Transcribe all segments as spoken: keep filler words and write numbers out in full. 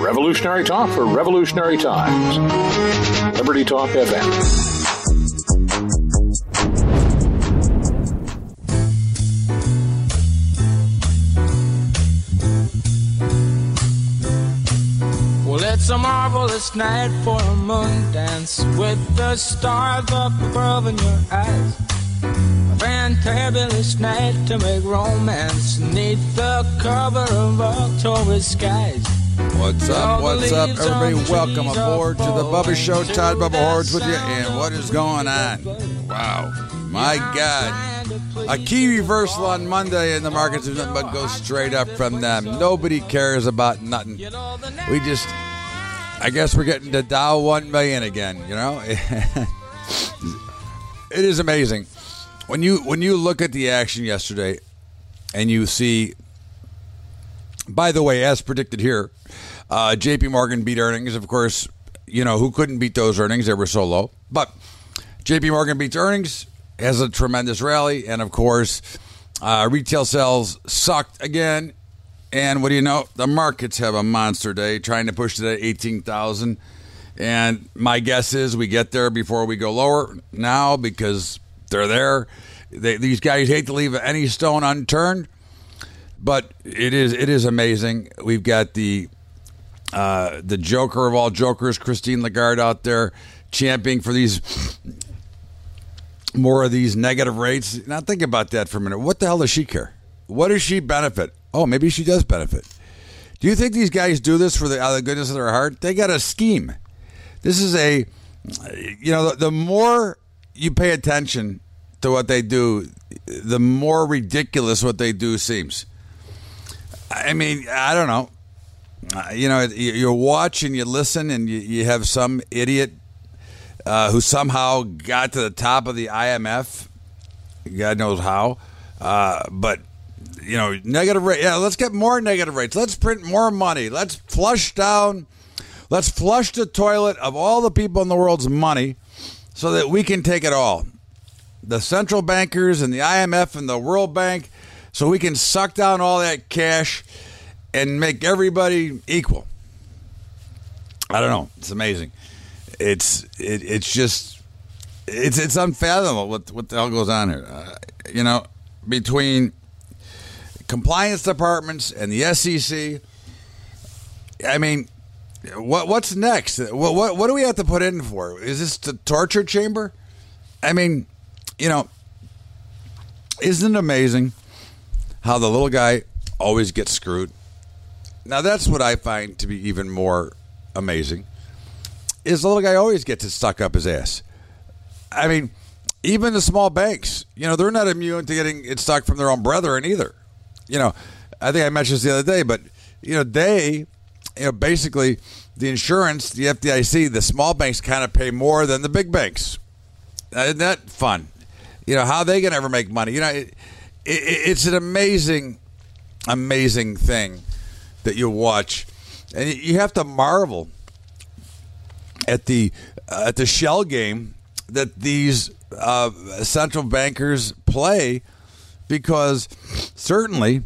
Revolutionary talk for revolutionary times. Liberty Talk F M. Well, it's a marvelous night for a moon dance with the stars up above in your eyes. A fantabulous night to make romance neath the cover of October skies. What's up, what's up, everybody? Welcome aboard to the Bubba Show. Todd Bubba Hordes with you, and what is going on? Wow, my God. A key reversal on Monday, and the markets have nothing but go straight up from them. Nobody cares about nothing. We just, I guess we're getting to Dow one million again, you know? It is amazing. When you, when you look at the action yesterday, and you see, by the way, as predicted here, uh, J P Morgan beat earnings. Of course, you know, who couldn't beat those earnings? They were so low. But J P Morgan beats earnings, has a tremendous rally. And, of course, uh, retail sales sucked again. And what do you know? The markets have a monster day, trying to push it at eighteen thousand. And my guess is we get there before we go lower now because they're there. They, these guys hate to leave any stone unturned. But it is it is amazing. We've got the uh, the joker of all jokers, Christine Lagarde, out there championing for these more of these negative rates. Now think about that for a minute. What the hell does she care? What does she benefit? Oh, maybe she does benefit. Do you think these guys do this for the out of the goodness of their heart? They got a scheme. This is a, you know, the, the more you pay attention to what they do, the more ridiculous what they do seems. I mean, I don't know. Uh, you know, you watch and you listen, and you, you have some idiot uh, who somehow got to the top of the I M F. God knows how. Uh, but, you know, negative rate. Yeah, let's get more negative rates. Let's print more money. Let's flush down. Let's flush the toilet of all the people in the world's money so that we can take it all. The central bankers and the I M F and the World Bank, so we can suck down all that cash and make everybody equal. I don't know. It's amazing. It's it, it's just it's it's unfathomable what what the hell goes on here. Uh, you know, between compliance departments and the S E C. I mean, what what's next? What what what do we have to put in for? Is this the torture chamber? I mean, you know, isn't it amazing how the little guy always gets screwed? Now, that's what I find to be even more amazing, is the little guy always gets it stuck up his ass. I mean, even the small banks, you know, they're not immune to getting it stuck from their own brethren either. You know, I think I mentioned this the other day, but, you know, they, you know, basically the insurance, the F D I C, the small banks kind of pay more than the big banks. Isn't that fun? You know, how are they going to ever make money? You know, it, it, it's an amazing, amazing thing that you watch. And you have to marvel at the uh, at the shell game that these uh, central bankers play, because certainly,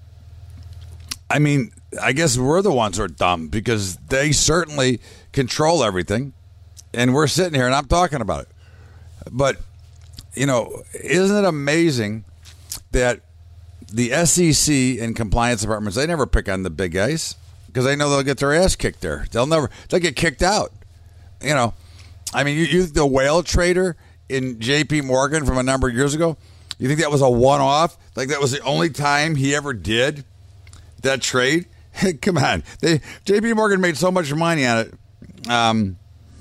I mean, I guess we're the ones who are dumb, because they certainly control everything, and we're sitting here and I'm talking about it. But, you know, isn't it amazing that the S E C and compliance departments, they never pick on the big guys because they know they'll get their ass kicked there. They'll never, they'll get kicked out. You know, I mean, you, you the whale trader in J P Morgan from a number of years ago, you think that was a one-off? Like that was the only time he ever did that trade? Come on. They, J P Morgan made so much money on it um,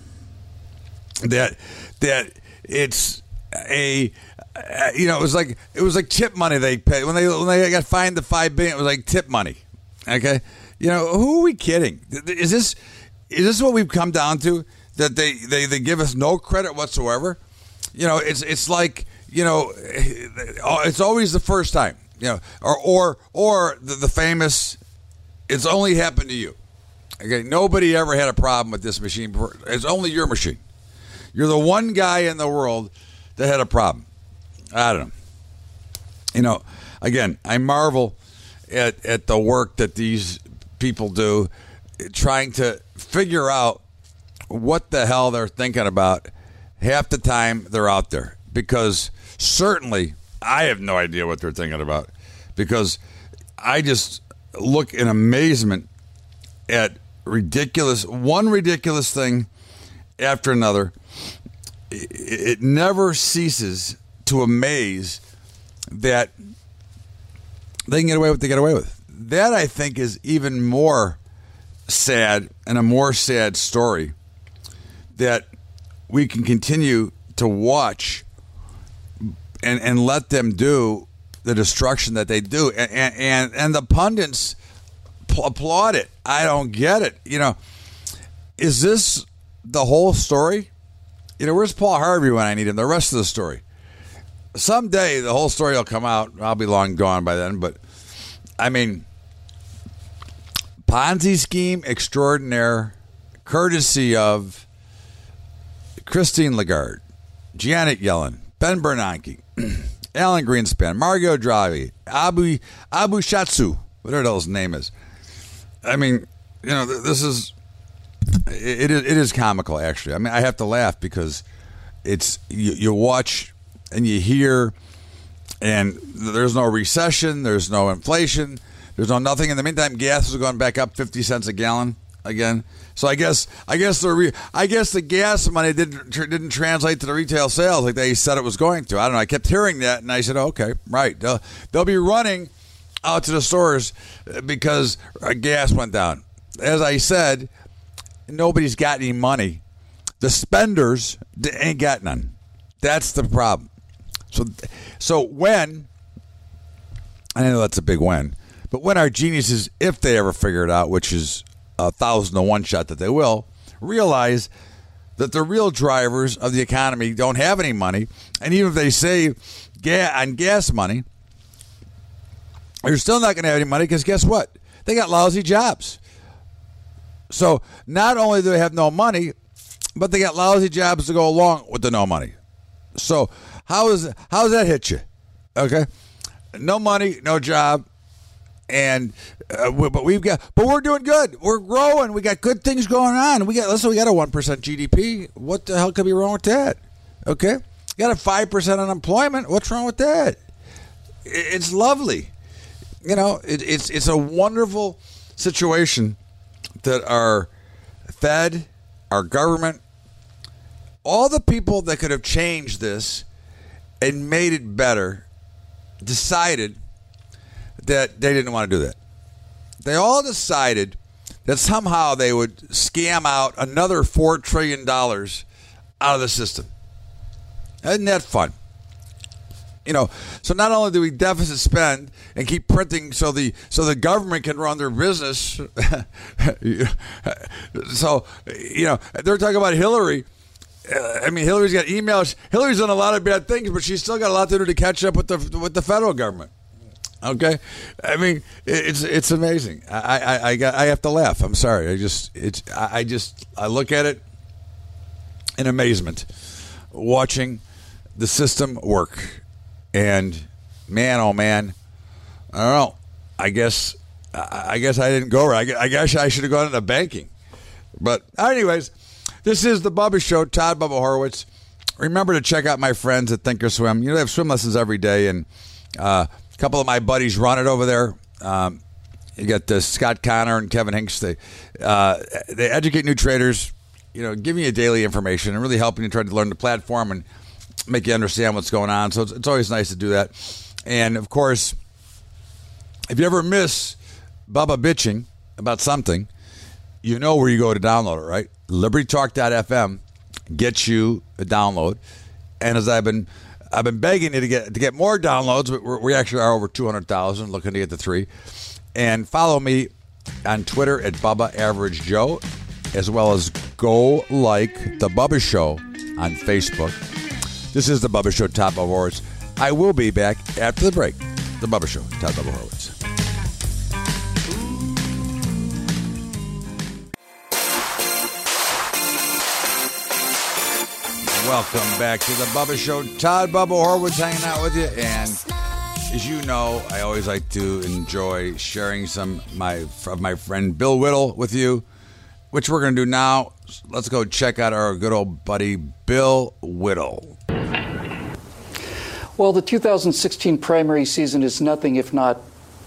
that that it's a, you know, it was like it was like tip money they paid when they when they got fined the five billion. It was like tip money. Okay, you know, who are we kidding? Is this is this what we've come down to? That they, they, they give us no credit whatsoever. You know, it's it's like, you know, it's always the first time. You know, or or or the, the famous, it's only happened to you. Okay, nobody ever had a problem with this machine before. It's only your machine. You're the one guy in the world that had a problem. I don't know. You know, again, I marvel at, at the work that these people do. trying to figure out what the hell they're thinking about half the time they're out there. Because certainly I have no idea what they're thinking about. Because I just look in amazement at ridiculous, one ridiculous thing after another. It never ceases to amaze that they can get away with what they get away with. That, I think, is even more sad and a more sad story, that we can continue to watch and, and let them do the destruction that they do. And, and, and the pundits applaud it. I don't get it. You know, is this the whole story? You know, where's Paul Harvey when I need him? The rest of the story. Someday the whole story will come out. I'll be long gone by then. But, I mean, Ponzi scheme extraordinaire, courtesy of Christine Lagarde, Janet Yellen, Ben Bernanke, Alan Greenspan, Mario Draghi, Abu Abu Shatsu, whatever the hell his name is. I mean, you know, this is it, it, it is comical, actually. I mean, I have to laugh because it's you, you watch and you hear, and there's no recession, there's no inflation, there's no nothing. In the meantime, gas is going back up fifty cents a gallon again. So I guess I guess the re, I guess the gas money didn't didn't translate to the retail sales like they said it was going to. I don't know. I kept hearing that, and I said, oh, okay, right. They'll, they'll be running out to the stores because gas went down. As I said, nobody's got any money. The spenders ain't got none. That's the problem. So, so when, I know that's a big when, but when our geniuses, if they ever figure it out, which is a thousand to one shot that they will, realize that the real drivers of the economy don't have any money, and even if they save ga- on gas money, they're still not going to have any money because guess what? They got lousy jobs. So not only do they have no money, but they got lousy jobs to go along with the no money. So how is how does that hit you? Okay, no money, no job, and uh, we, but we've got but we're doing good. We're growing. We got good things going on. We got listen. We got a one percent G D P. What the hell could be wrong with that? Okay, you got a five percent unemployment. What's wrong with that? It's lovely. You know, it, it's it's a wonderful situation that our Fed, our government, all the people that could have changed this and made it better decided that they didn't want to do that. They all decided that somehow they would scam out another four trillion dollars out of the system. Isn't that fun? You know, so not only do we deficit spend and keep printing so the so the government can run their business. So, you know, they're talking about Hillary. Uh, I mean, Hillary's got emails. Hillary's done a lot of bad things, but she's still got a lot to do to catch up with the with the federal government. Okay, I mean, it's it's amazing. I I I, got, I have to laugh. I'm sorry. I just it's I just I look at it in amazement, watching the system work. And man, oh man, I don't know. I guess I guess I didn't go right. I guess I should have gone into banking. But anyways, this is the Bubba Show. Todd Bubba Horowitz. Remember to check out my friends at Thinkorswim. You know, they have swim lessons every day, and uh, a couple of my buddies run it over there. Um, you got uh, Scott Connor and Kevin Hinks. They uh, they educate new traders. You know, give you daily information and really helping you try to learn the platform and make you understand what's going on. So it's, it's always nice to do that. And, of course, if you ever miss Bubba bitching about something, you know where you go to download it, right? Liberty Talk dot f m gets you a download. And as I've been I've been begging you to get to get more downloads, but we're, we actually are over two hundred thousand, looking to get to three. And follow me on Twitter at Bubba Average Joe, as well as go like The Bubba Show on Facebook. This is The Bubba Show, Todd Bubba Horowitz. I will be back after the break. The Bubba Show, Todd Bubba Horowitz. Welcome back to The Bubba Show. Todd Bubba Horowitz hanging out with you. And As you know, I always like to enjoy sharing some my of my friend Bill Whittle with you, which we're going to do now. Let's go check out our good old buddy Bill Whittle. Well, the two thousand sixteen primary season is nothing if not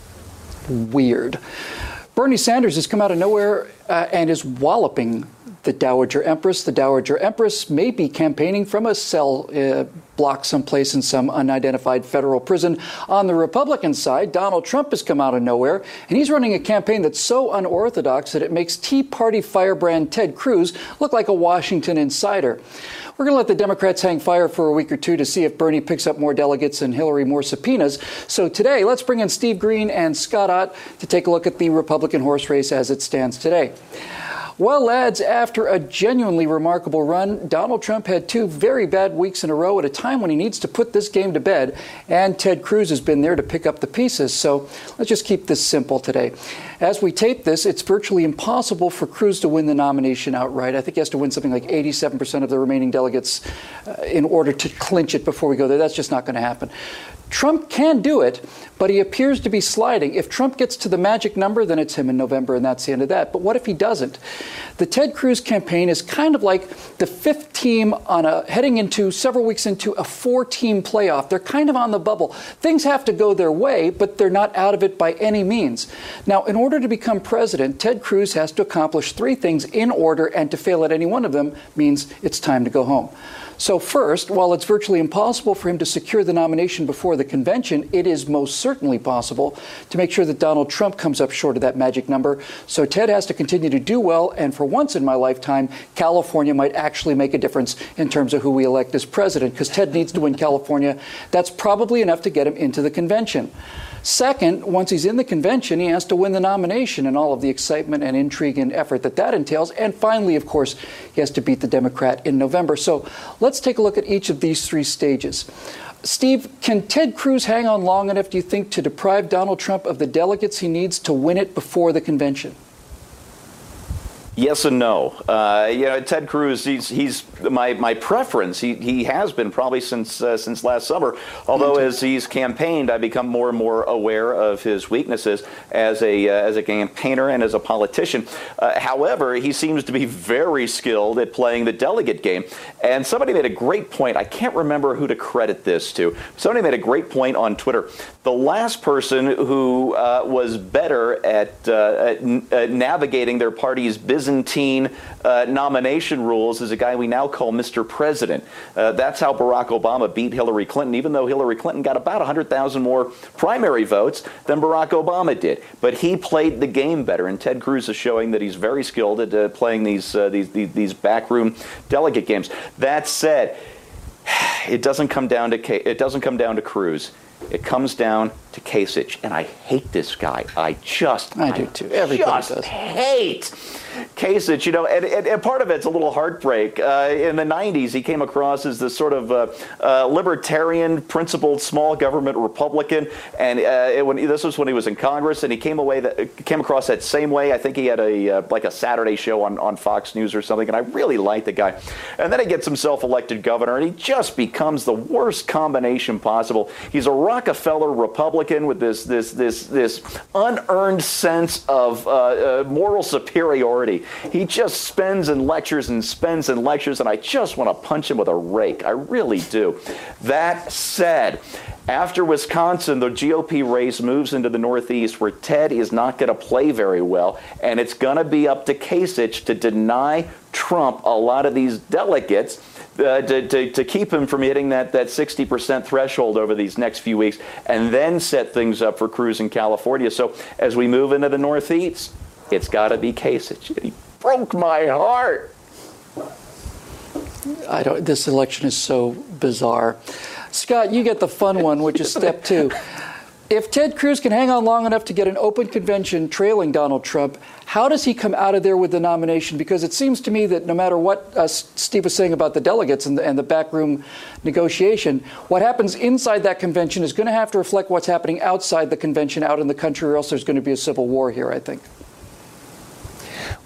weird. Bernie Sanders has come out of nowhere uh, and is walloping the Dowager Empress. The Dowager Empress may be campaigning from a cell uh, block someplace in some unidentified federal prison. On the Republican side, Donald Trump has come out of nowhere, and he's running a campaign that's so unorthodox that it makes Tea Party firebrand Ted Cruz look like a Washington insider. We're going to let the Democrats hang fire for a week or two to see if Bernie picks up more delegates and Hillary more subpoenas. So today, let's bring in Steve Green and Scott Ott to take a look at the Republican horse race as it stands today. Well, lads, after a genuinely remarkable run, Donald Trump had two very bad weeks in a row at a time when he needs to put this game to bed, and Ted Cruz has been there to pick up the pieces. So let's just keep this simple today. As we tape this, it's virtually impossible for Cruz to win the nomination outright. I think he has to win something like eighty-seven percent of the remaining delegates uh, in order to clinch it before we go there. That's just not going to happen. Trump can do it, but he appears to be sliding. If Trump gets to the magic number, then it's him in November, and that's the end of that. But what if he doesn't? The Ted Cruz campaign is kind of like the fifth team on a heading into several weeks into a four-team playoff. They're kind of on the bubble. Things have to go their way, but they're not out of it by any means. Now, in order to become president, Ted Cruz has to accomplish three things in order, and to fail at any one of them means it's time to go home. So first, while it's virtually impossible for him to secure the nomination before the convention, it is most certainly possible to make sure that Donald Trump comes up short of that magic number. So Ted has to continue to do well, and for once in my lifetime, California might actually make a difference in terms of who we elect as president, because Ted needs to win California. That's probably enough to get him into the convention. Second, once he's in the convention, he has to win the nomination and all of the excitement and intrigue and effort that that entails. And finally, of course, he has to beat the Democrat in November. So let's take a look at each of these three stages. Steve, can Ted Cruz hang on long enough, do you think, to deprive Donald Trump of the delegates he needs to win it before the convention? Yes and no. Uh, you know, Ted Cruz, he's, he's my, my preference. He, he has been probably since uh, since last summer. Although as he's campaigned, I've become more and more aware of his weaknesses as a uh, as a campaigner and as a politician. Uh, however, he seems to be very skilled at playing the delegate game. And somebody made a great point. I can't remember who to credit this to. Somebody made a great point on Twitter. The last person who uh, was better at, uh, at, n- at navigating their party's business Byzantine uh, nomination rules is a guy we now call Mister President. Uh, that's how Barack Obama beat Hillary Clinton, even though Hillary Clinton got about one hundred thousand more primary votes than Barack Obama did. But he played the game better, and Ted Cruz is showing that he's very skilled at uh, playing these, uh, these, these, these backroom delegate games. That said, it doesn't come down to it doesn't come down to Cruz. It comes down to Kasich, and I hate this guy. I just, I do too. Everybody just does. hate Kasich. You know, and, and, and part of it's a little heartbreak. Uh, in the nineties, he came across as this sort of uh, uh, libertarian, principled, small government Republican, and uh, it, when this was when he was in Congress, and he came away that came across that same way. I think he had a uh, like a Saturday show on on Fox News or something, and I really liked the guy. And then he gets himself elected governor, and he just becomes the worst combination possible. He's a Rockefeller Republican with this this this this unearned sense of uh, uh, moral superiority. He just spends and lectures and spends and lectures, and I just want to punch him with a rake. I really do. That said, after Wisconsin, the G O P race moves into the Northeast, where Ted is not going to play very well, and it's going to be up to Kasich to deny Trump a lot of these delegates uh, to, to, to keep him from hitting that, that sixty percent threshold over these next few weeks, and then set things up for Cruz in California. So as we move into the Northeast, it's got to be Kasich. He broke my heart. I don't. This election is so bizarre. Scott, you get the fun one, which is step two. If Ted Cruz can hang on long enough to get an open convention trailing Donald Trump, how does he come out of there with the nomination? Because it seems to me that no matter what uh, Steve was saying about the delegates and the, and the backroom negotiation, what happens inside that convention is going to have to reflect what's happening outside the convention out in the country, or else there's going to be a civil war here, I think.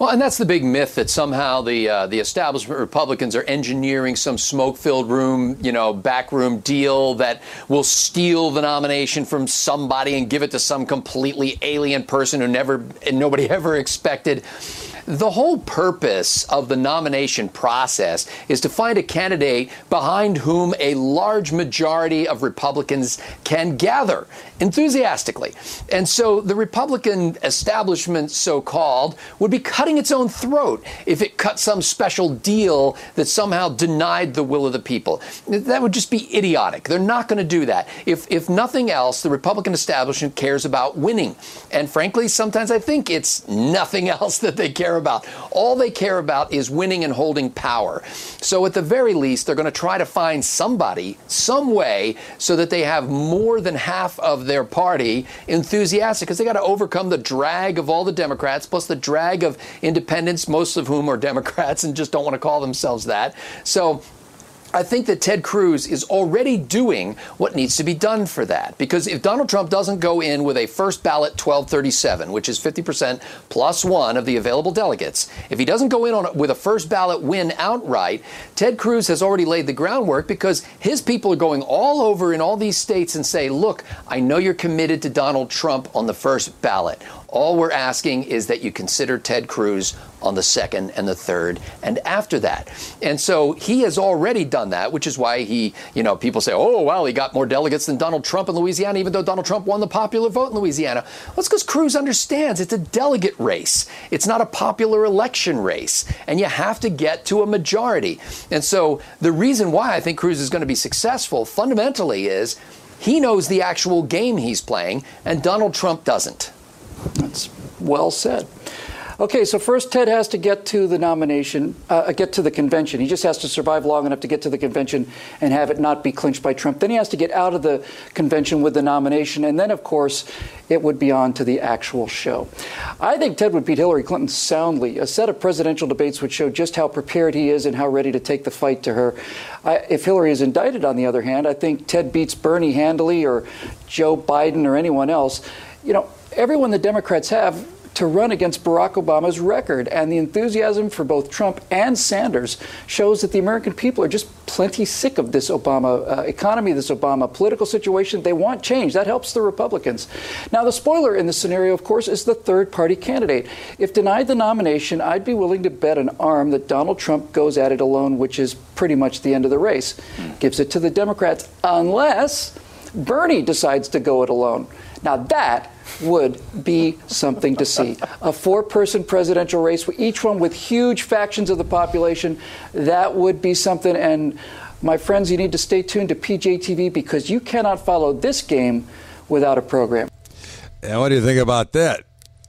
Well, and that's the big myth that somehow the uh, the establishment Republicans are engineering some smoke-filled room, you know, backroom deal that will steal the nomination from somebody and give it to some completely alien person who never and nobody ever expected. The whole purpose of the nomination process is to find a candidate behind whom a large majority of Republicans can gather enthusiastically. And so the Republican establishment, so-called, would be cutting its own throat if it cut some special deal that somehow denied the will of the people. That would just be idiotic. They're not going to do that. If, if nothing else, the Republican establishment cares about winning. And frankly, sometimes I think it's nothing else that they care about. All they care about is winning and holding power. So at the very least, they're going to try to find somebody, some way, so that they have more than half of their party enthusiastic, because they got to overcome the drag of all the Democrats, plus the drag of independents, most of whom are Democrats and just don't want to call themselves that. So I think that Ted Cruz is already doing what needs to be done for that. Because if Donald Trump doesn't go in with a first ballot twelve thirty-seven, which is fifty percent plus one of the available delegates, if he doesn't go in on with a first ballot win outright, Ted Cruz has already laid the groundwork, because his people are going all over in all these states and say, look, I know you're committed to Donald Trump on the first ballot. All we're asking is that you consider Ted Cruz on the second and the third and after that. And so he has already done that, which is why he, you know, people say, oh, well, he got more delegates than Donald Trump in Louisiana, even though Donald Trump won the popular vote in Louisiana. Well, it's because Cruz understands it's a delegate race. It's not a popular election race. And you have to get to a majority. And so the reason why I think Cruz is going to be successful fundamentally is he knows the actual game he's playing, and Donald Trump doesn't. That's well said. Okay, so first Ted has to get to the nomination, uh, get to the convention. He just has to survive long enough to get to the convention and have it not be clinched by Trump. Then he has to get out of the convention with the nomination, and then, of course, it would be on to the actual show. I think Ted would beat Hillary Clinton soundly. A set of presidential debates would show just how prepared he is and how ready to take the fight to her. I, if Hillary is indicted, on the other hand, I think Ted beats Bernie handily, or Joe Biden, or anyone else. You know, everyone the Democrats have to run against Barack Obama's record, and the enthusiasm for both Trump and Sanders shows that the American people are just plenty sick of this Obama uh, economy, this Obama political situation. They want change. That helps the Republicans. Now, the spoiler in this scenario, of course, is the third-party candidate. If denied the nomination, I'd be willing to bet an arm that Donald Trump goes at it alone, which is pretty much the end of the race. Mm. Gives it to the Democrats, unless Bernie decides to go it alone. Now, that would be something to see. A four-person presidential race, each one with huge factions of the population. That would be something. And my friends, you need to stay tuned to P J T V, because you cannot follow this game without a program. And what do you think about that?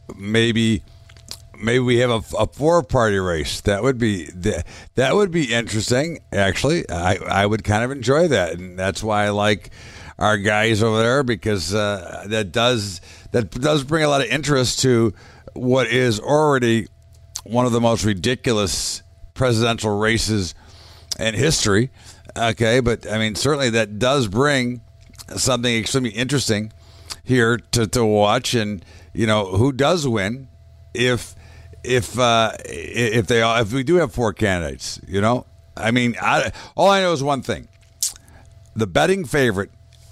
Maybe, maybe we have a, a four-party race. That would be that would be interesting. Actually, I I would kind of enjoy that, and that's why I like our guys over there, because uh, that does that does bring a lot of interest to what is already one of the most ridiculous presidential races in history. Okay, but I mean, certainly that does bring something extremely interesting here to, to watch, and you know, who does win if if uh, if they if we do have four candidates. You know, I mean, I, all I know is one thing: the betting favorite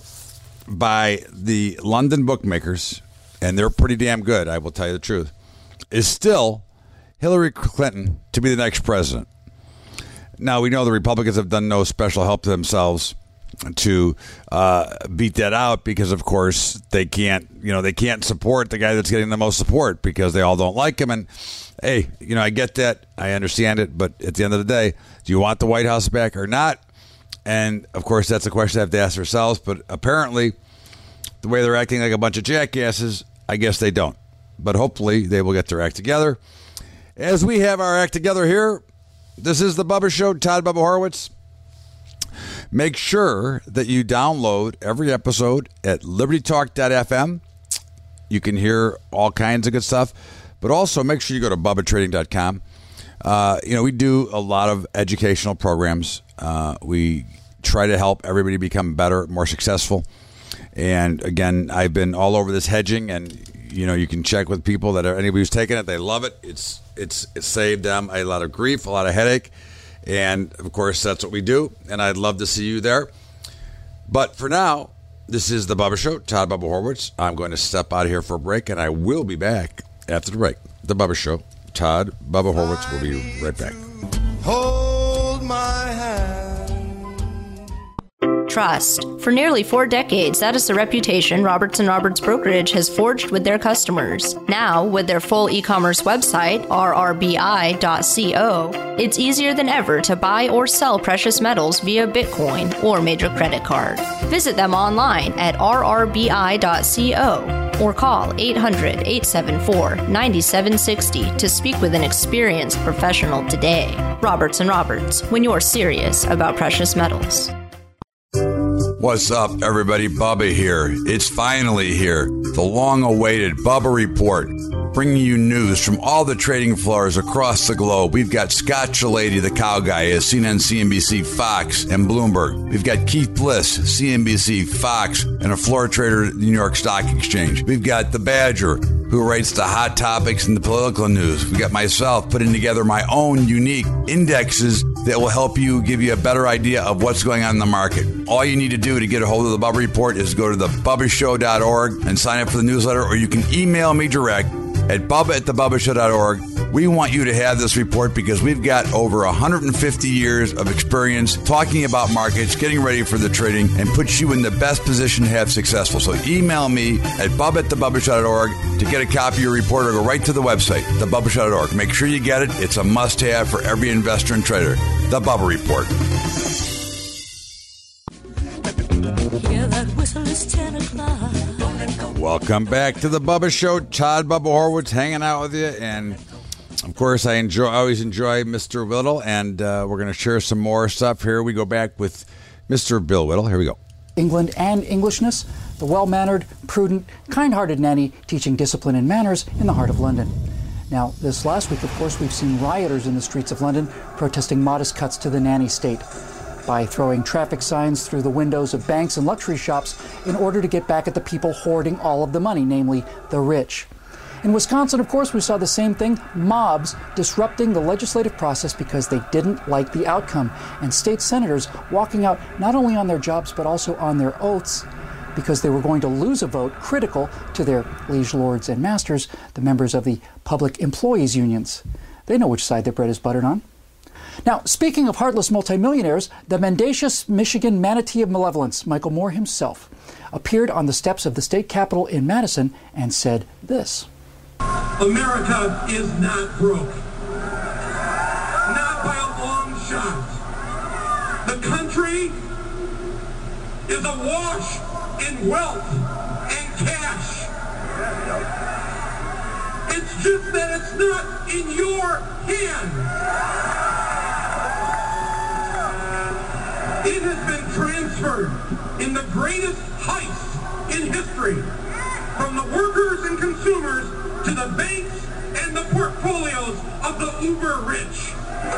by the London bookmakers, and they're pretty damn good, I will tell you the truth, is still Hillary Clinton to be the next president. Now, we know the Republicans have done no special help to themselves to uh, beat that out, because, of course, they can't, you know, they can't support the guy that's getting the most support, because they all don't like him. And, hey, you know, I get that. I understand it. But at the end of the day, do you want the White House back or not? And, of course, that's a question they have to ask themselves. But apparently, the way they're acting like a bunch of jackasses, I guess they don't. But hopefully, they will get their act together. As we have our act together here, this is The Bubba Show, Todd Bubba Horowitz. Make sure that you download every episode at liberty talk dot f m. You can hear all kinds of good stuff. But also, make sure you go to bubba trading dot com. Uh, you know, we do a lot of educational programs. Uh, we try to help everybody become better, more successful. And again, I've been all over this hedging, and you know, you can check with people that are anybody who's taken it. They love it. It's it's it saved them a lot of grief, a lot of headache, and of course that's what we do. And I'd love to see you there. But for now, this is the Bubba Show. Todd Bubba Horwitz. I'm going to step out of here for a break, and I will be back after the break. The Bubba Show. Todd Bubba Horwitz will be right back. Hold my hand. Trust. For nearly four decades, that is the reputation Roberts and Roberts Brokerage has forged with their customers. Now, with their full e-commerce website, r r b i dot co, it's easier than ever to buy or sell precious metals via Bitcoin or major credit card. Visit them online at r r b i dot co or call eight hundred, eight seven four, nine seven six zero to speak with an experienced professional today. Roberts and Roberts, when you're serious about precious metals. What's up, everybody? Bubba here. It's finally here. The long-awaited Bubba Report, bringing you news from all the trading floors across the globe. We've got Scott Chilady, the cow guy, as C N N, C N B C, Fox, and Bloomberg. We've got Keith Bliss, C N B C, Fox, and a floor trader at the New York Stock Exchange. We've got the Badger, who writes the hot topics and the political news. We've got myself putting together my own unique indexes that will help you, give you a better idea of what's going on in the market. All you need to do to get a hold of the Bubba Report is go to the bubba show dot org and sign up for the newsletter, or you can email me direct at bubba at the bubba show dot org. We want you to have this report because we've got over one hundred fifty years of experience talking about markets, getting ready for the trading, and puts you in the best position to have successful. So email me at bubba at the bubba show dot org to get a copy of your report, or go right to the website, the bubba show dot org. Make sure you get it. It's a must-have for every investor and trader. The Bubba Report. Hear that whistle, it's ten o'clock. Welcome back to the Bubba Show. Todd Bubba Horwitz hanging out with you, and of course, I enjoy. I always enjoy Mister Whittle, and uh, we're going to share some more stuff here. We go back with Mister Bill Whittle. Here we go. England and Englishness, the well-mannered, prudent, kind-hearted nanny teaching discipline and manners in the heart of London. Now, this last week, of course, we've seen rioters in the streets of London protesting modest cuts to the nanny state by throwing traffic signs through the windows of banks and luxury shops in order to get back at the people hoarding all of the money, namely the rich. In Wisconsin, of course, we saw the same thing, mobs disrupting the legislative process because they didn't like the outcome, and state senators walking out not only on their jobs but also on their oaths because they were going to lose a vote critical to their liege lords and masters, the members of the public employees unions. They know which side their bread is buttered on. Now, speaking of heartless multimillionaires, the mendacious Michigan manatee of malevolence, Michael Moore himself, appeared on the steps of the state capitol in Madison and said this. America is not broke. Not by a long shot. The country is awash in wealth and cash. It's just that it's not in your hand. It has been transferred in the greatest heist in history from the workers and consumers to the banks and the portfolios of the uber rich.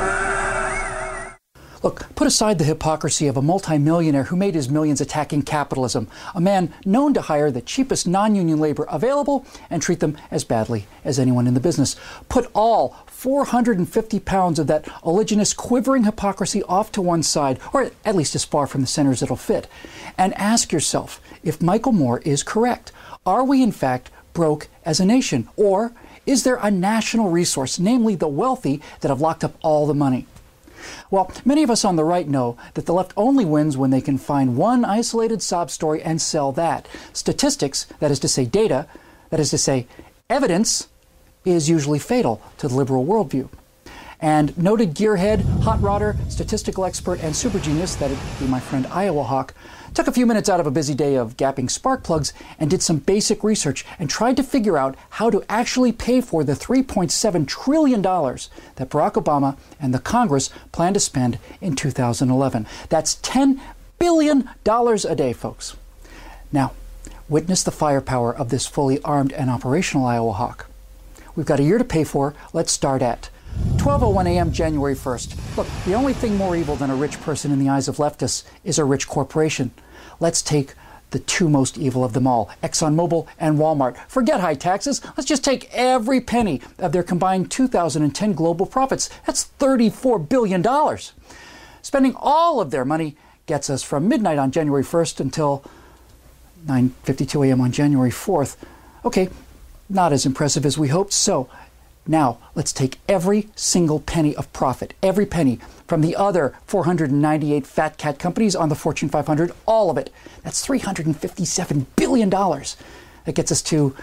Look, put aside the hypocrisy of a multimillionaire who made his millions attacking capitalism, a man known to hire the cheapest non-union labor available and treat them as badly as anyone in the business. Put all four hundred fifty pounds of that oleaginous, quivering hypocrisy off to one side, or at least as far from the center as it'll fit, and ask yourself if Michael Moore is correct. Are we, in fact, broke as a nation? Or is there a national resource, namely the wealthy, that have locked up all the money? Well, many of us on the right know that the left only wins when they can find one isolated sob story and sell that. Statistics, that is to say data, that is to say evidence, is usually fatal to the liberal worldview. And noted gearhead, hot rodder, statistical expert, and super genius, that'd be my friend Iowa Hawk, took a few minutes out of a busy day of gapping spark plugs and did some basic research and tried to figure out how to actually pay for the three point seven trillion dollars that Barack Obama and the Congress plan to spend in two thousand eleven. That's ten billion dollars a day, folks. Now, witness the firepower of this fully armed and operational Iowa Hawk. We've got a year to pay for. Let's start at twelve oh one a.m. January first. Look, the only thing more evil than a rich person in the eyes of leftists is a rich corporation. Let's take the two most evil of them all, ExxonMobil and Walmart. Forget high taxes. Let's just take every penny of their combined two thousand ten global profits. That's thirty-four billion dollars. Spending all of their money gets us from midnight on January first until nine fifty-two a.m. on January fourth. Okay, not as impressive as we hoped. So now let's take every single penny of profit, every penny from the other four hundred ninety-eight fat cat companies on the Fortune five hundred, all of it. That's three hundred fifty-seven billion dollars. That gets us to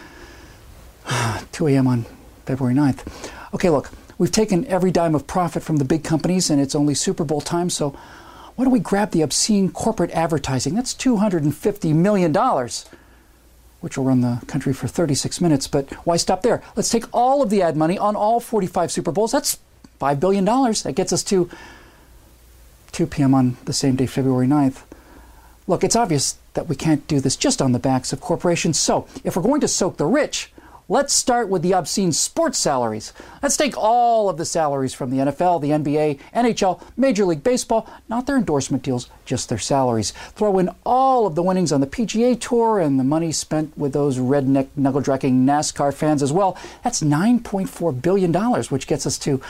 two a.m. on February ninth. Okay, look, we've taken every dime of profit from the big companies, and it's only Super Bowl time, so why don't we grab the obscene corporate advertising? That's two hundred fifty million dollars, which will run the country for thirty-six minutes. But why stop there? Let's take all of the ad money on all forty-five Super Bowls. That's five billion dollars. That gets us to two p.m. on the same day, February ninth. Look, it's obvious that we can't do this just on the backs of corporations. So if we're going to soak the rich, let's start with the obscene sports salaries. Let's take all of the salaries from the N F L, the N B A, N H L, Major League Baseball, not their endorsement deals, just their salaries. Throw in all of the winnings on the P G A Tour and the money spent with those redneck, knuckle-dragging NASCAR fans as well. That's nine point four billion dollars, which gets us to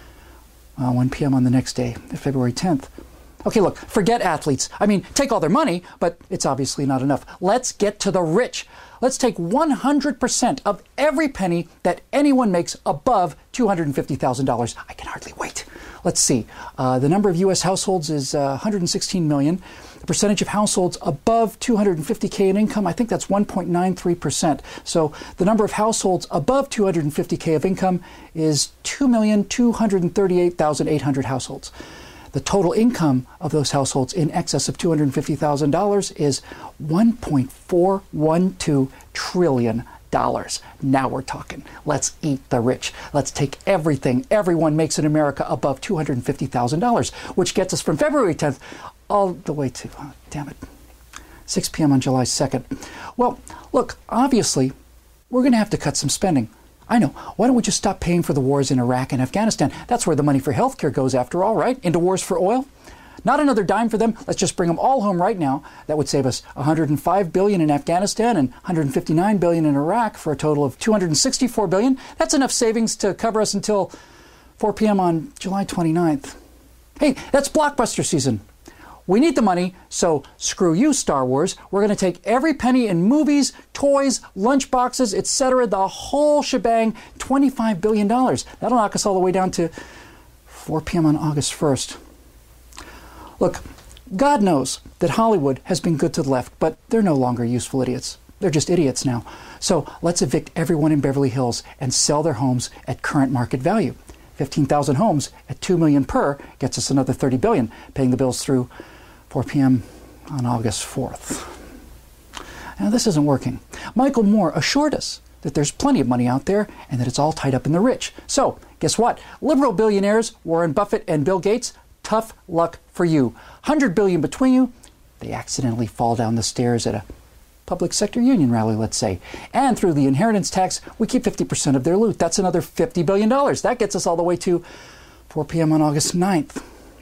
uh, one p.m. on the next day, February tenth. Okay, look, forget athletes. I mean, take all their money, but it's obviously not enough. Let's get to the rich. Let's take one hundred percent of every penny that anyone makes above two hundred fifty thousand dollars. I can hardly wait. Let's see. Uh, the number of U S households is uh, one hundred sixteen million. The percentage of households above two hundred fifty thousand in income, I think that's one point nine three percent. So the number of households above two hundred fifty thousand of income is two million two hundred thirty-eight thousand eight hundred households. The total income of those households in excess of two hundred fifty thousand dollars is one point four one two trillion dollars. Now we're talking. Let's eat the rich. Let's take everything everyone makes in America above two hundred fifty thousand dollars, which gets us from February tenth all the way to, oh, damn it, six p.m. on July second. Well, look, obviously, we're going to have to cut some spending. I know. Why don't we just stop paying for the wars in Iraq and Afghanistan? That's where the money for healthcare goes, after all, right? Into wars for oil? Not another dime for them. Let's just bring them all home right now. That would save us one hundred five billion dollars in Afghanistan and one hundred fifty-nine billion dollars in Iraq for a total of two hundred sixty-four billion dollars. That's enough savings to cover us until four p.m. on July twenty-ninth. Hey, that's blockbuster season. We need the money, so screw you, Star Wars. We're going to take every penny in movies, toys, lunchboxes, et cetera, the whole shebang, twenty-five billion dollars. That'll knock us all the way down to four p.m. on August first. Look, God knows that Hollywood has been good to the left, but they're no longer useful idiots. They're just idiots now. So let's evict everyone in Beverly Hills and sell their homes at current market value. fifteen thousand homes at two million dollars per gets us another thirty billion dollars, paying the bills through four p.m. on August fourth. Now, this isn't working. Michael Moore assured us that there's plenty of money out there and that it's all tied up in the rich. So, guess what? Liberal billionaires, Warren Buffett and Bill Gates, tough luck for you. one hundred billion dollars between you, they accidentally fall down the stairs at a public sector union rally, let's say. And through the inheritance tax, we keep fifty percent of their loot. That's another fifty billion dollars. That gets us all the way to four p.m. on August ninth.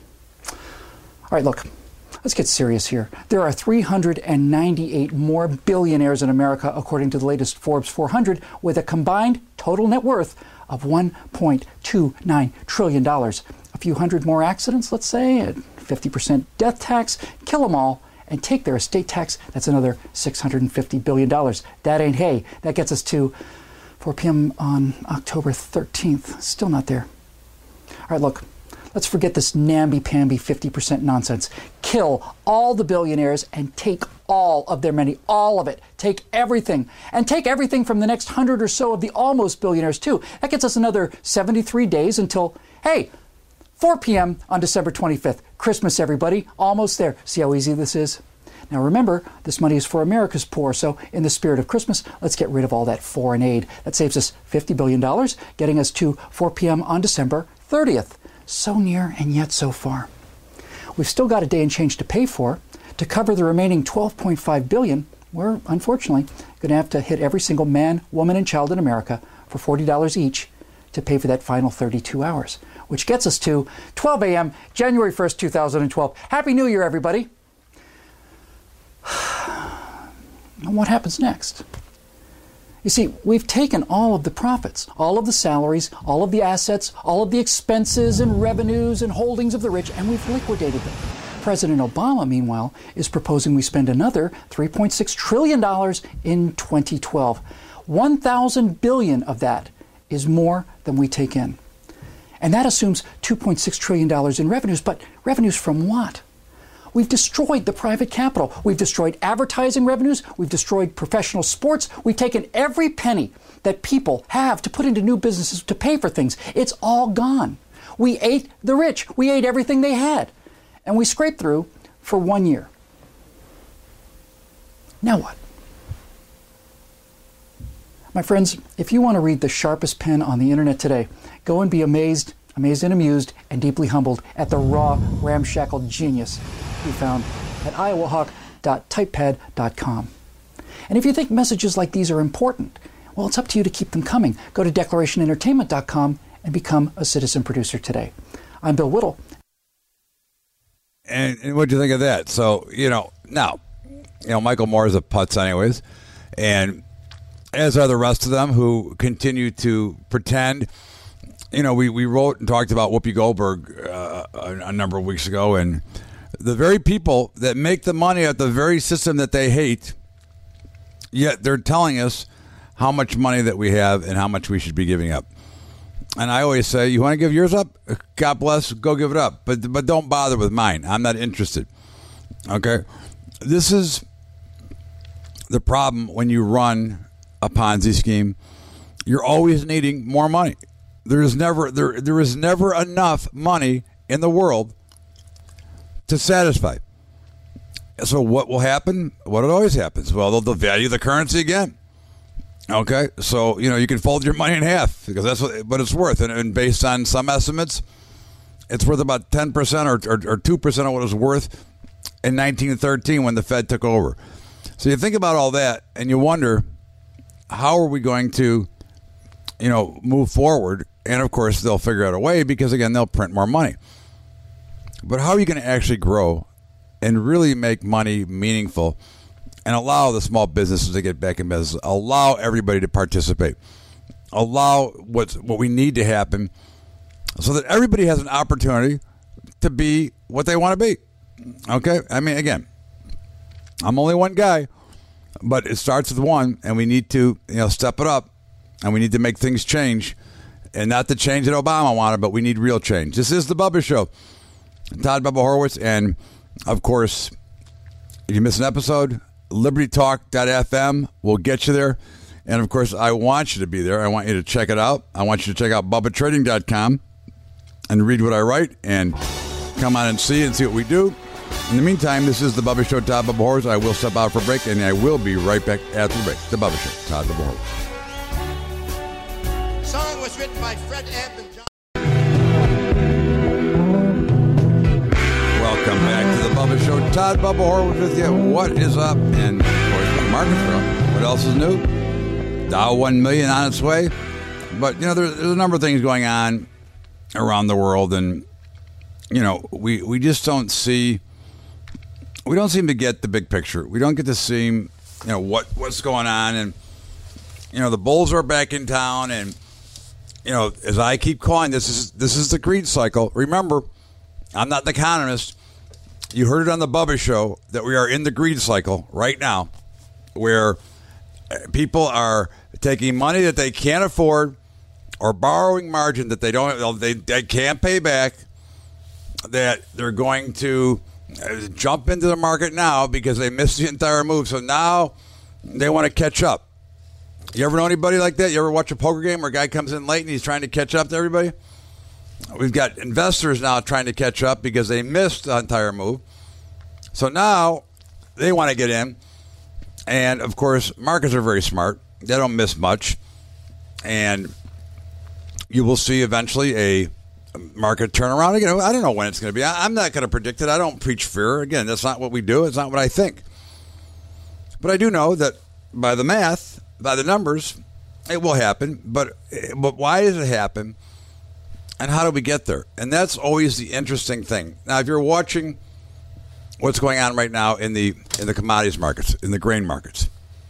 All right, look. Let's get serious here. There are three hundred ninety-eight more billionaires in America, according to the latest Forbes four hundred, with a combined total net worth of one point two nine trillion dollars. A few hundred more accidents, let's say, at fifty percent death tax, kill them all, and take their estate tax. That's another six hundred fifty billion dollars. That ain't hay. That gets us to four p.m. on October thirteenth. Still not there. All right, look. Let's forget this namby-pamby fifty percent nonsense. Kill all the billionaires and take all of their money, all of it. Take everything. And take everything from the next hundred or so of the almost billionaires, too. That gets us another seventy-three days until, hey, four p.m. on December twenty-fifth. Christmas, everybody. Almost there. See how easy this is? Now remember, this money is for America's poor, so in the spirit of Christmas, let's get rid of all that foreign aid. That saves us fifty billion dollars, getting us to four p.m. on December thirtieth. So near and yet so far. We've still got a day and change to pay for. To cover the remaining twelve point five billion dollars, we're unfortunately going to have to hit every single man, woman, and child in America for forty dollars each to pay for that final thirty-two hours, which gets us to twelve a.m., January first, two thousand twelve. Happy New Year, everybody. And what happens next? You see, we've taken all of the profits, all of the salaries, all of the assets, all of the expenses and revenues and holdings of the rich, and we've liquidated them. President Obama, meanwhile, is proposing we spend another three point six trillion dollars in twenty twelve. one thousand billion dollars of that is more than we take in. And that assumes two point six trillion dollars in revenues, but revenues from what? We've destroyed the private capital. We've destroyed advertising revenues. We've destroyed professional sports. We've taken every penny that people have to put into new businesses to pay for things. It's all gone. We ate the rich. We ate everything they had. And we scraped through for one year. Now what? My friends, if you want to read the sharpest pen on the internet today, go and be amazed, amazed and amused, and deeply humbled at the raw, ramshackle genius we found at iowahawk dot typepad dot com. And if you think messages like these are important, well, it's up to you to keep them coming. Go to declaration entertainment dot com and become a citizen producer today. I'm Bill Whittle. And, and what do you think of that? So, you know, now, you know, Michael Moore is a putz anyways, and as are the rest of them who continue to pretend. You know, we, we wrote and talked about Whoopi Goldberg uh, a, a number of weeks ago, and the very people that make the money at the very system that they hate, yet they're telling us how much money that we have and how much we should be giving up. And I always say, you want to give yours up? God bless, go give it up. But but don't bother with mine. I'm not interested. Okay? This is the problem when you run a Ponzi scheme. You're always needing more money. There is never there there is never enough money in the world to satisfy. So what will happen? What always happens? Well, they'll, they'll value the currency again. Okay, so you know you can fold your money in half because that's what, what it's worth, and, and based on some estimates, it's worth about ten percent or or, or two percent of what it was worth in nineteen thirteen when the Fed took over. So you think about all that, and you wonder, how are we going to, you know, move forward? And of course, they'll figure out a way because again, they'll print more money. But how are you going to actually grow and really make money meaningful and allow the small businesses to get back in business, allow everybody to participate, allow what's, what we need to happen so that everybody has an opportunity to be what they want to be? Okay? I mean, again, I'm only one guy, but it starts with one, and we need to, you know, step it up, and we need to make things change, and not the change that Obama wanted, but we need real change. This is the Bubba Show. Todd Bubba Horowitz, and of course, if you miss an episode, liberty talk dot f m will get you there. And of course, I want you to be there. I want you to check it out. I want you to check out bubba trading dot com and read what I write and come on and see and see what we do. In the meantime, this is the Bubba Show, Todd Bubba Horowitz. I will step out for a break, and I will be right back after the break. The Bubba Show, Todd Bubba Horowitz. The song was written by Fred Ebb and John. Welcome back to the Bubba Show. Todd Bubba Horowitz with you. What is up? And of course, the market's growing. What else is new? Dow one million on its way. But, you know, there's, there's a number of things going on around the world, and, you know, we, we just don't see, we don't seem to get the big picture. We don't get to see, you know, what, what's going on. And, you know, the bulls are back in town, and, you know, as I keep calling, this is this is the greed cycle. Remember, I'm not the economist. You heard it on the Bubba Show that we are in the greed cycle right now, where people are taking money that they can't afford or borrowing margin that they don't they, they can't pay back, that they're going to jump into the market now because they missed the entire move. So now they want to catch up. You ever know anybody like that? You ever watch a poker game where a guy comes in late and he's trying to catch up to everybody? We've got investors now trying to catch up because they missed the entire move. So now they want to get in. And, of course, markets are very smart. They don't miss much. And you will see eventually a market turnaround. Again, I don't know when it's going to be. I'm not going to predict it. I don't preach fear. Again, that's not what we do. It's not what I think. But I do know that by the math, by the numbers, it will happen. But, but why does it happen? And how do we get there? And that's always the interesting thing. Now, if you're watching what's going on right now in the in the commodities markets, in the grain markets,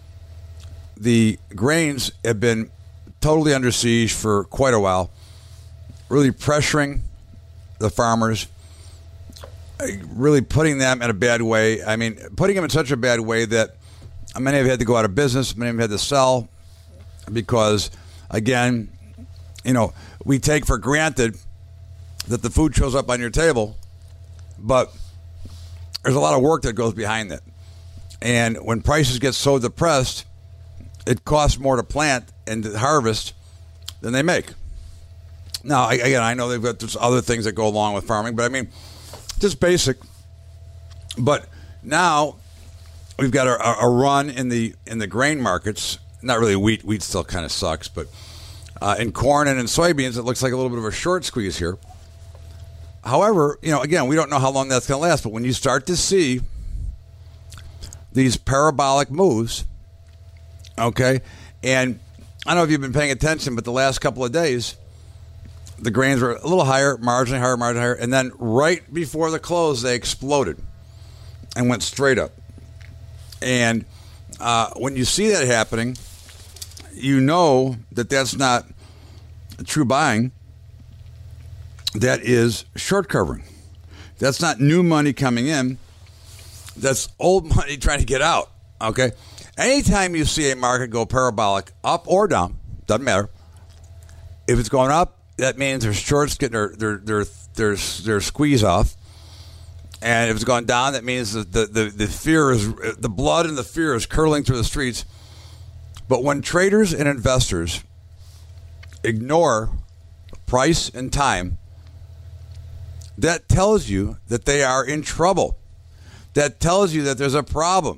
the grains have been totally under siege for quite a while, really pressuring the farmers, really putting them in a bad way. I mean, putting them in such a bad way that many have had to go out of business, many have had to sell because, again, you know, we take for granted that the food shows up on your table, but there's a lot of work that goes behind that. And when prices get so depressed, it costs more to plant and to harvest than they make. Now, again, I know they've got just other things that go along with farming, but I mean, just basic. But now we've got a, a run in the in the grain markets. Not really wheat. Wheat still kind of sucks, but uh, in corn and in soybeans, it looks like a little bit of a short squeeze here. However, you know, again, we don't know how long that's going to last, but when you start to see these parabolic moves, okay, and I don't know if you've been paying attention, but the last couple of days, the grains were a little higher, marginally higher, marginally higher, and then right before the close, they exploded and went straight up. And uh, when you see that happening, you know that that's not true buying. That is short covering. That's not new money coming in. That's old money trying to get out. Okay? Anytime you see a market go parabolic, up or down, doesn't matter. If it's going up, that means their shorts getting their their their their, their squeeze off. And if it's going down, that means that the, the, the fear is the blood and the fear is curling through the streets. But when traders and investors ignore price and time, that tells you that they are in trouble. That tells you that there's a problem.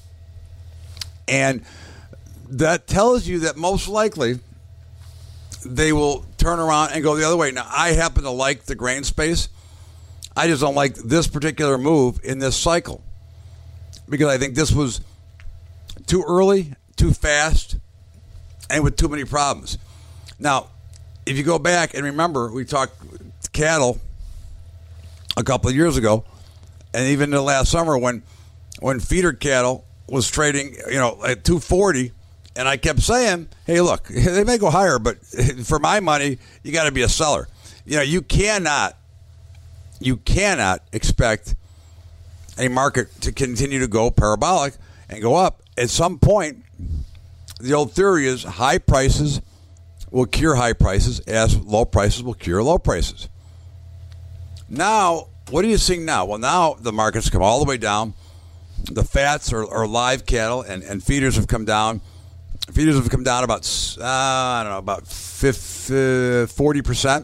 And that tells you that most likely they will turn around and go the other way. Now, I happen to like the grain space. I just don't like this particular move in this cycle because I think this was too early, too fast, and with too many problems. Now, if you go back and remember, we talked cattle a couple of years ago, and even the last summer when when feeder cattle was trading, you know, at two forty, and I kept saying, hey, look, they may go higher, but for my money, you got to be a seller. You know, you cannot, you cannot expect a market to continue to go parabolic and go up. At some point, the old theory is high prices will cure high prices as low prices will cure low prices. Now, what are you seeing now? Well, now the market's come all the way down. The fats are, are live cattle, and, and feeders have come down. Feeders have come down about, uh, I don't know, about forty percent.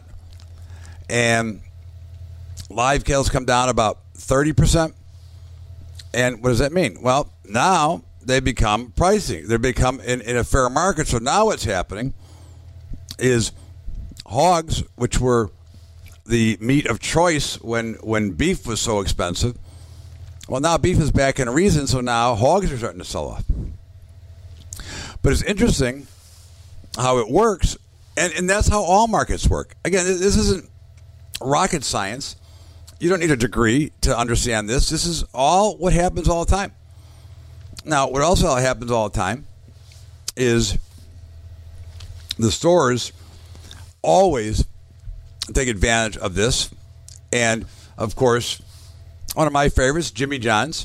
And live cattle's come down about thirty percent. And what does that mean? Well, now they become pricey. They become in, in a fair market. So now what's happening is hogs, which were the meat of choice when, when beef was so expensive. Well, now beef is back in reason, so now hogs are starting to sell off. But it's interesting how it works, and, and that's how all markets work. Again, this isn't rocket science. You don't need a degree to understand this. This is all what happens all the time. Now, what also happens all the time is the stores always take advantage of this. And, of course, one of my favorites, Jimmy John's.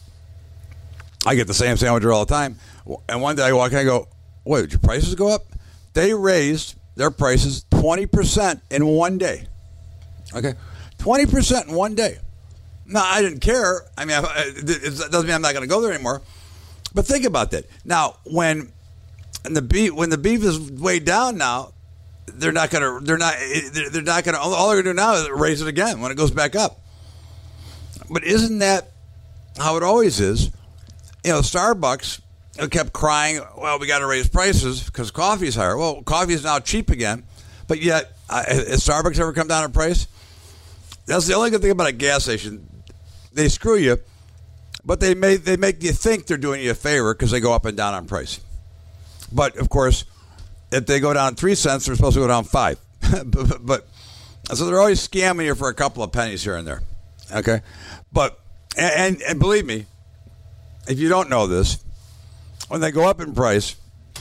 I get the same sandwich all the time. And one day I walk in and I go, wait, did your prices go up? They raised their prices twenty percent in one day. Okay? twenty percent in one day. Now, I didn't care. I mean, it doesn't mean I'm not going to go there anymore. But think about that. Now, when and the beef when the beef is way down now, they're not going to they're not they're not going to all they're going to do now is raise it again when it goes back up. But isn't that how it always is? You know, Starbucks kept crying, well, we got to raise prices because coffee is higher. Well, coffee is now cheap again. But yet, uh, has Starbucks ever come down in price? That's the only good thing about a gas station. They screw you, but they make, they make you think they're doing you a favor because they go up and down on price. But, of course, if they go down three cents, they're supposed to go down five. but, but so they're always scamming you for a couple of pennies here and there. Okay? But, and, and believe me, if you don't know this, when they go up in price,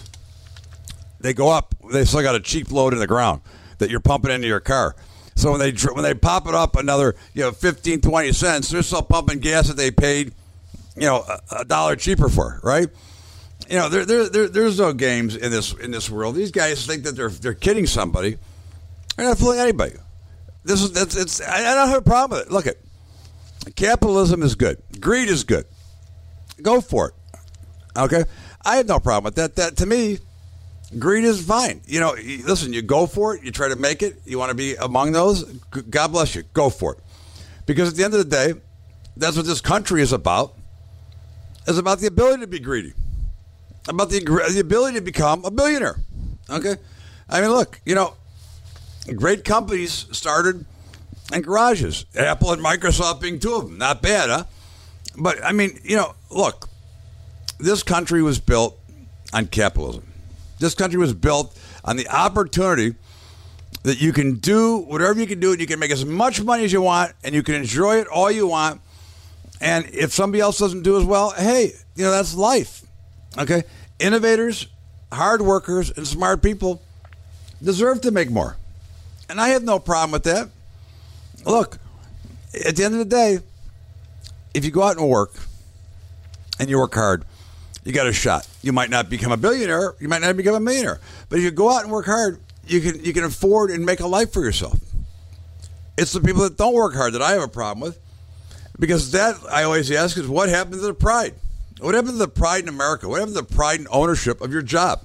they go up. They still got a cheap load in the ground that you're pumping into your car. So when they when they pop it up another, you know, fifteen, twenty cents, they're still pumping gas that they paid, you know, a, a dollar cheaper for, right? You know, there, there, there, there's no games in this in this world. These guys think that they're they're kidding somebody. They're not fooling anybody. This is that's it's. I, I don't have a problem with it. Look, it capitalism is good. Greed is good. Go for it. Okay, I have no problem with that. That to me, greed is fine. You know, listen, you go for it. You try to make it. You want to be among those. God bless you. Go for it. Because at the end of the day, that's what this country is about. It's about the ability to be greedy. About the, the ability to become a billionaire. Okay? I mean, look, you know, great companies started in garages. Apple and Microsoft being two of them. Not bad, huh? But, I mean, you know, look, this country was built on capitalism. This country was built on the opportunity that you can do whatever you can do, and you can make as much money as you want, and you can enjoy it all you want. And if somebody else doesn't do as well, hey, you know, that's life. Okay? Innovators, hard workers, and smart people deserve to make more. And I have no problem with that. Look, at the end of the day, if you go out and work, and you work hard, you got a shot. You might not become a billionaire. You might not become a millionaire. But if you go out and work hard, you can you can afford and make a life for yourself. It's the people that don't work hard that I have a problem with. Because that, I always ask, is what happened to the pride? What happened to the pride in America? What happened to the pride and ownership of your job?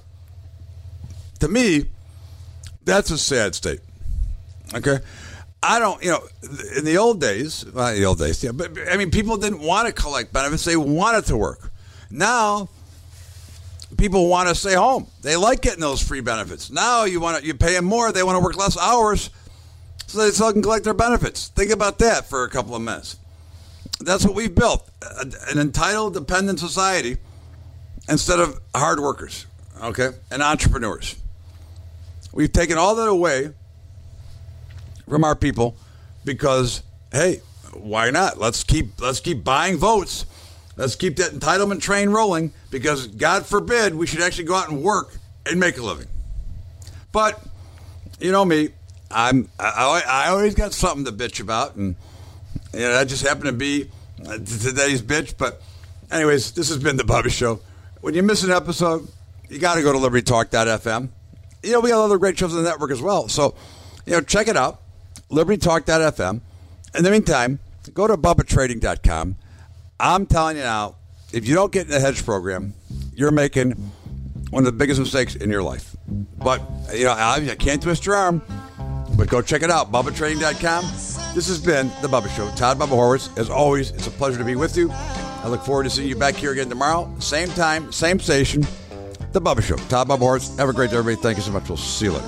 To me, that's a sad state. Okay? I don't, you know, in the old days, well, in the old days, yeah, but I mean, people didn't want to collect benefits. They wanted to work. Now, people want to stay home. They like getting those free benefits. Now, you want to, you pay them more. They want to work less hours so they still can collect their benefits. Think about that for a couple of minutes. That's what we've built, an entitled, dependent society instead of hard workers, okay, and entrepreneurs. We've taken all that away from our people because, hey, why not? Let's keep let's keep buying votes. Let's keep that entitlement train rolling because, God forbid, we should actually go out and work and make a living. But, you know me, I'm I, I always got something to bitch about, and you know, that just happened to be today's bitch. But anyways, this has been The Bubba Show. When you miss an episode, you got to go to liberty talk dot f m. You know, we got other great shows on the network as well. So, you know, check it out, liberty talk dot f m. In the meantime, go to bubba trading dot com. I'm telling you now, if you don't get in the hedge program, you're making one of the biggest mistakes in your life. But, you know, I, I can't twist your arm, but go check it out, bubba trading dot com. This has been The Bubba Show. Todd Bubba Horwitz. As always, it's a pleasure to be with you. I look forward to seeing you back here again tomorrow. Same time, same station. The Bubba Show. Todd Bubba Horwitz. Have a great day, everybody. Thank you so much. We'll see you later.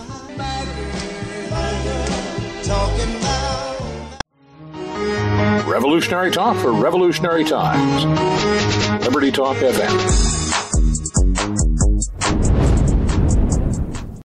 Revolutionary talk for revolutionary times. Liberty Talk F M.